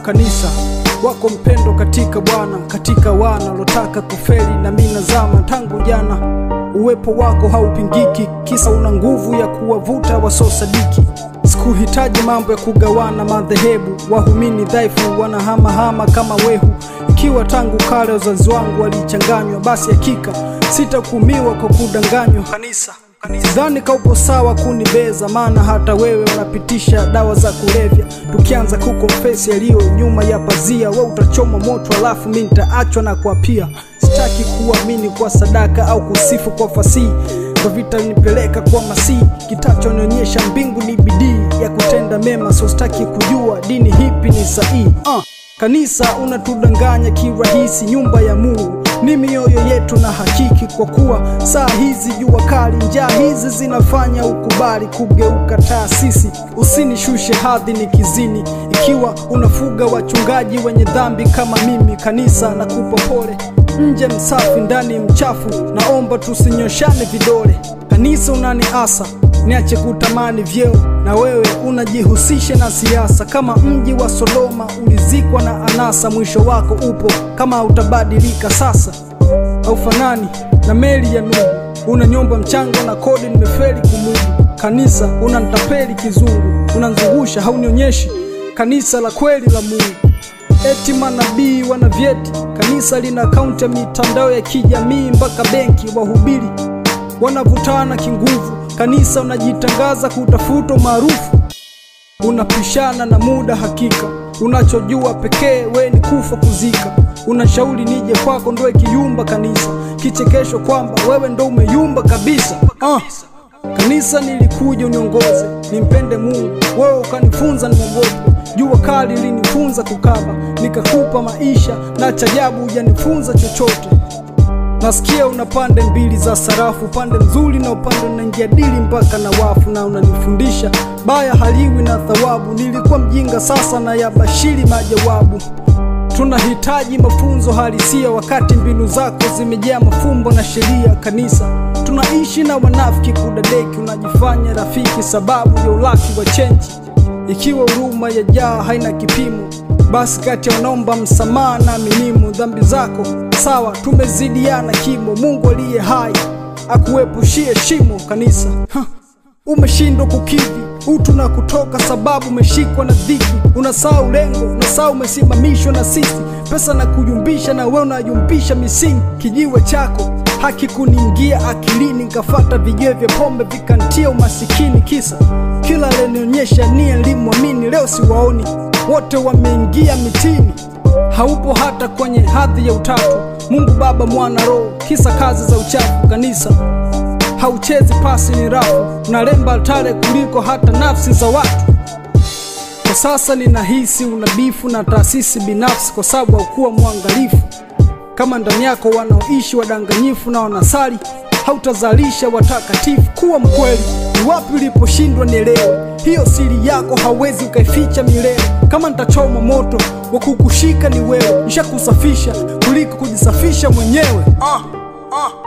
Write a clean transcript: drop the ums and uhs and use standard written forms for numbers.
kanisa wako mpendo katika Bwana, katika wana lotaka kufeli na mimi nazama tangu jana. Uwepo wako haupingiki, kisa una nguvu ya kuwavuta wasosadiki. Sikuhitaji mambo ya kugawana madhehebu, wahumini dhaifu wanahama kama wehu. Ikiwa tangu kale wazazi wangu walichanganywa, basi hakika sitakumiwa kwa kudanganywa. Kanisa sidhani kaupo sawa kunibeza, maana hata wewe unapitisha dawa za kulevya. Tukianza kukonfesi yaliyo nyuma ya pazia, wewe utachoma moto alafu mimi nitaachwa na kuapia. Sitaki kuamini kwa sadaka au kusifu kwa fasihi, kwa vita nipeleka kwa masihi. Kitachonionyesha mbingu ni bidii ya kutenda mema, so sitaki kujua dini hipi ni sahihi. Kanisa unatudanganya kirahisi, nyumba ya Mungu ni mioyo yetu na hakiki. Kwa kuwa saa hizi jua kali, njaa hizi zinafanya ukubali kugeuka taasisi. Usinishushe hadhi ni kizini, ikiwa unafuga wachungaji wenye dhambi kama mimi. Kanisa nakupa pole, nje msafi ndani mchafu, naomba tusinyoshane vidole. Kanisa unaniasa niache kutamani vyeo, na wewe unajihusisha na siasa. Kama mji wa Sodoma ulizikwa na anasa, mwisho wako upo kama utabadilika sasa. Haufanani na meli ya Nuhu, unanyomba mchanga na kodi nimefeli kumudu. Kanisa unanitapeli kizungu, unanzungusha haunionyeshi kanisa la kweli la Mungu. Eti manabii wana vyeti, kanisa lina akaunti ya mitandao ya kijamii mpaka benki. Wahubiri wanavutana kinguvu, kanisa unajitangaza kutafuta maarufu. Unapishana na muda hakika, unachojua pekee we ni kufa kuzika. Unashauri nije kwako ndo kiyumba kanisa, kichekesho kwamba wewe ndo umeyumba kabisa. Kanisa nilikuja uniongoze, nimpende Mungu, wewe ukanifunza niongoze. Jua kali linifunza kukaba, nikakupa maisha, na chajabu hujanifunza chochote. Nasikia una pande mbili za sarafu, pande nzuri na upande unaingia dili mpaka na wafu. Na unanifundisha baya haliwi na thawabu, nilikuwa mjinga sasa na yabashiri majawabu. Tunahitaji mafunzo halisia, wakati mbinu zako zimejaa mafumbo na sheria. Kanisa tunaishi na wanafiki kudadeki, unajifanya rafiki sababu ya ulaki wa chenji. Ikiwa huruma ya jaa haina kipimo, basi kati ya wanaomba msamaha na minimu. Dhambi zako sawa, tumezidiana kimo, Mungu aliye hai akuepushie shimo. Kanisa umeshindwa kukidhi utu na kutoka sababu umeshikwa na dhiki. Unasahau lengo, unasahau umesimamishwa na sisi. Pesa na kuyumbisha na wewe unayumbisha misingi. Kijiwe chako hakikuniingia akilini, nikafata vijiwe vya pombe vikantia umasikini. Kisa kila lenionyesha ni elimwamini, leo siwaoni wote wameingia mitini. Haupo hata kwenye hadhi ya utatu, Mungu Baba Mwana Roho, kisa kazi za uchafu. Kanisa hauchezi pasi ni rafu, unalemba altare kuliko hata nafsi za watu. Kwa sasa ninahisi unabifu na taasisi binafsi, kwa sababu haukuwa mwangalifu. Kama ndani yako wanaoishi wadanganyifu na wanasali, hautazalisha watakatifu. Kuwa mkweli, ni wapi uliposhindwa nielewe. Hiyo siri yako hawezi ukaificha milele. Kama nitachoma moto wa kukushika ni wewe, nishakusafisha kuliko kujisafisha mwenyewe.